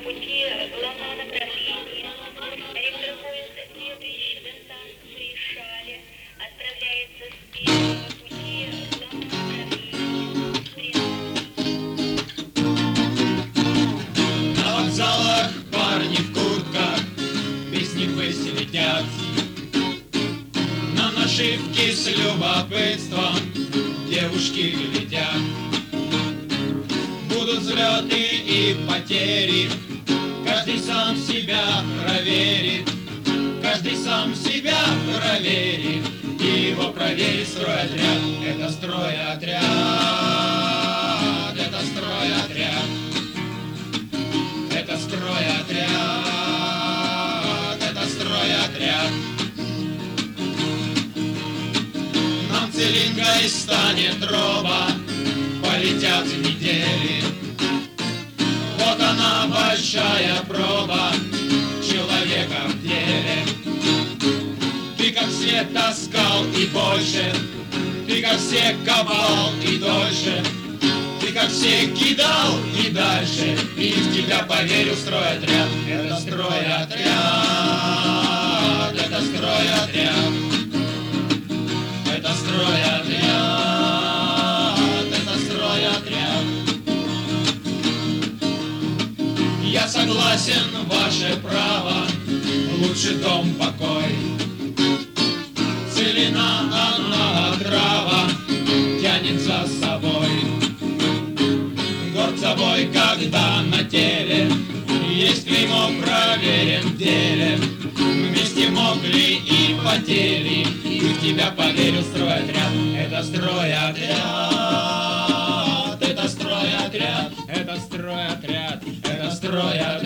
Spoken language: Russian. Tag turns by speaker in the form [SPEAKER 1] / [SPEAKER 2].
[SPEAKER 1] пути главного направления. Ректор поезда, следующий до станции Шале, отправляется с первого пути главного направления.
[SPEAKER 2] На вокзалах парни в куртках без них летят. На нашивки с любопытством девушки глядят. Будут взлеты и потери, каждый сам себя проверит. Каждый сам себя проверит, и его проверит стройотряд. Это стройотряд, это стройотряд, это стройотряд, это стройотряд. Нам целинкой станет роба, полетят недели. Вот она большая проба человека в деле. Ты как все таскал и больше, ты как все копал и дольше, ты как все кидал и дальше, и в тебя поверил стройотряд. Это стройотряд, это стройотряд, это стройотряд, это стройотряд. Я согласен, ваше право, лучше дом покой. Целина она трава тянет за собой. Горд собой, когда на теле есть клеймо, проверен в деле. Вместе могли и потели, и в тебя поверил стройотряд. Это стройотряд, это стройотряд, это стройотряд, это стройотряд.